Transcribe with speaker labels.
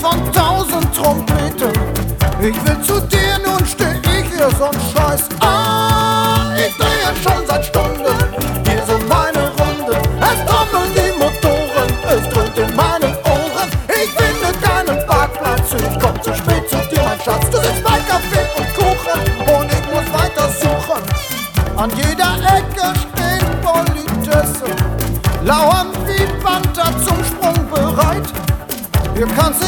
Speaker 1: von 1000 Trompeten. Ich will zu dir, nun steh ich hier so'n Scheiß. Ich drehe schon seit Stunden hier so meine Runde. Es trommeln die Motoren, es dröhnt in meinen Ohren. Ich finde keinen Parkplatz, ich komm zu spät zu dir, mein Schatz. Du sitzt bei Kaffee und Kuchen und ich muss weiter suchen. An jeder Ecke stehen Politessen, lauern wie Panther zum Sprung bereit. Hier kann's